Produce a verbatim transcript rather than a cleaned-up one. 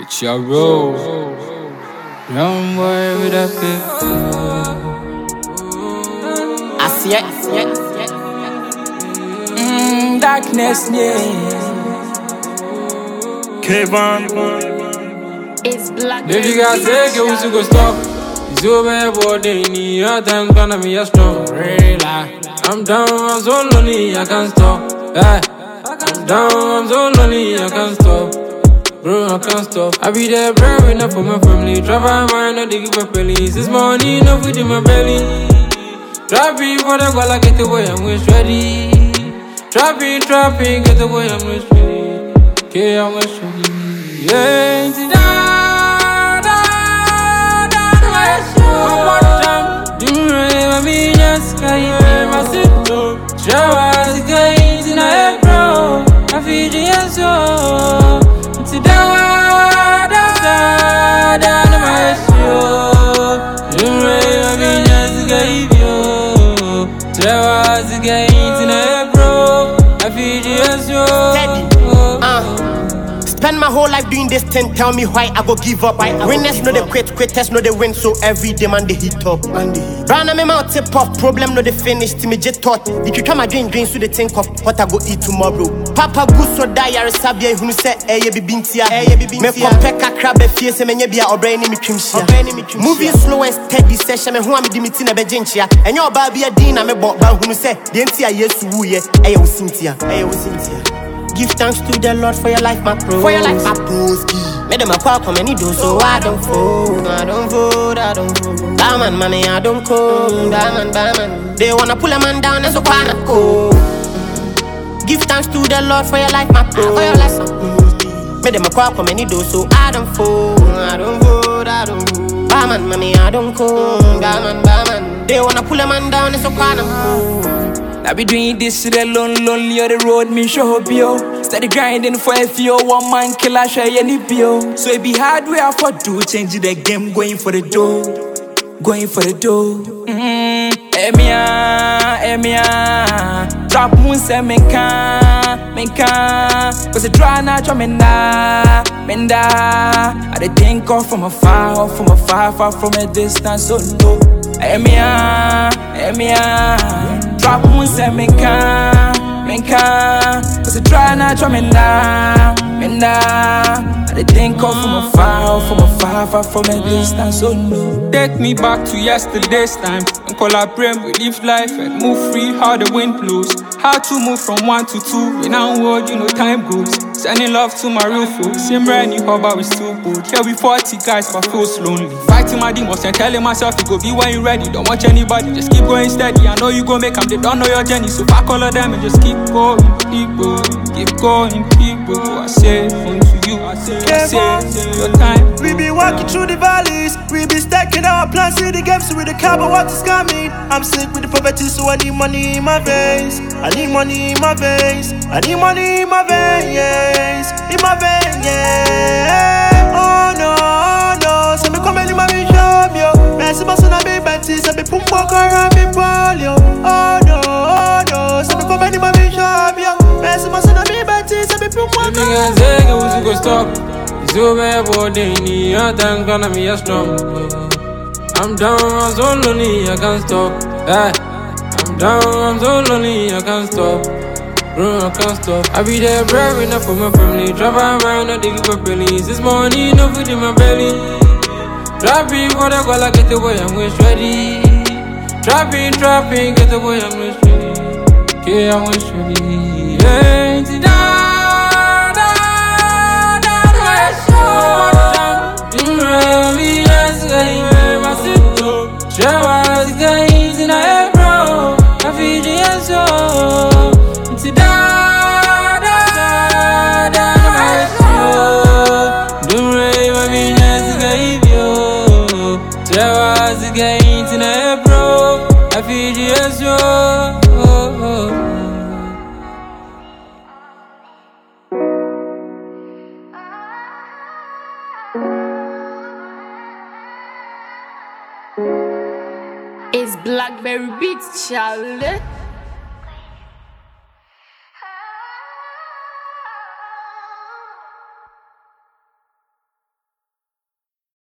It's your role. Young boy with a big. I see it. Mm, darkness, yeah. Kevin. It's black. If you guys say you to go stop, it's over body. Your time's gonna be a strong. Real life. I'm down, I'm so lonely, I can't stop. Hey. I'm down, I'm so lonely, I can't stop. Bro, I can't stop. I be there, brave enough for my family. Travel my no dig up police. This money, no food in my belly. Trapping for the goal, I get away, I'm wish ready. Trapping, trapping, get away, I'm wish ready. Okay, I'm wish ready. Yeah, it's da da da da. One time, you remember me, just can't my sit. Showers, guys, in a bro. I feel the answer. It's da da da da my show. You remember me, just gave you. Showers, guys, in a bro. I feel the answer. Spend my whole life doing this thing, tell me why I go give up. Winners know they quit, quitters know they win, so every day man they hit up. Brand me mouth tip off, problem no they finish, to me just thought. If you come and drink, drink, so they think of what I go eat tomorrow. Papa good so die, I resabia, who say, eh, ye be bintia, eh, ye be bintia. Me compare crab, a fierce, and ye be a brain in me trimshia. Moving slow and steady session, and who am Dimitina Bejentia, and your baby a dean, I'm a bot, who say, the entire yes to woo ye, eh, was Cynthia, eh, was Cynthia. Give thanks to the Lord for your life, my bro. For your life, my broski. Made them a call, come and do so I don't fold. I don't fold, I don't fold. Diamond, money, I don't call. Diamond, diamond. They wanna pull a man down, and so I not go. Give thanks to the Lord for your life, my bro. For your life, my broski. Made them a call, come and do so I don't fold. I don't fold, I don't fold. Diamond, money, I don't call. Diamond, diamond. They wanna pull a man down, and so I not go. I be doing this shit alone, lonely on the road, me show up, yo. Steady grinding for a few, one man kill, I share any bio. So it be hard, we have to do, change the game, going for the dough, going for the dough. Mmm, Emia, Emia, drop moon, say, me can, me can. Cause the dry natural, menda, menda. I dey think off from afar, off from afar, far from a distance, so no. Emia, Emia, drop moon say me can, me can. Cause I try not to menda, menda. I dey think of from afar, from afar, far from a distance, so no. Take me back to yesterday's time and collaborate with live life and move free how the wind blows. How to move from one to two in our world, you know time goes. Sending love to my real folks. Same brand new hub, we still bold. Here we forty guys, but feels lonely. Fighting my demons and telling myself you go be when you ready. Don't watch anybody, just keep going steady. I know you gon' make them, they don't know your journey. So fuck all of them and just keep going, keep going, keep going, keep going. I say unto you, I say, I say, your time. We be walking through the valleys. We be stacking our plans, see the games with the car, but what is coming? I'm sick with the poverty, so I need money in my veins. I need money in my veins. I need money in my veins. In my veins, yeah. Oh no, oh no. So me come in my vision, yo. Messi must not be Betty, so me put more around me, yo. Oh no, oh no. So me come in my vision, yo. Messi must not be Betty, so me put more. If you guys say you to go stop, it's over body. Your time gonna be a strong. I'm down, I'm so lonely, I can't stop. Hey. I'm down, I'm so lonely, I can't stop. Bro, I can't stop. I be there, brave enough for my family. Travel around, no dig up police. This money, no food in my belly. Trapping for the goal, I get away, I'm wish ready. Trapping, trapping, get away, I'm wish ready. Okay, I'm wish ready. Yeah, it's da da da my show. You remember me, yes, I my sit. Showers, guys, in a bro. I feel the answer. It's da da da da my show. Don't remember me, yes, I gave you. Showers, guys, in a bro. I feel the answer. It's Blackberry Beats, Charlie.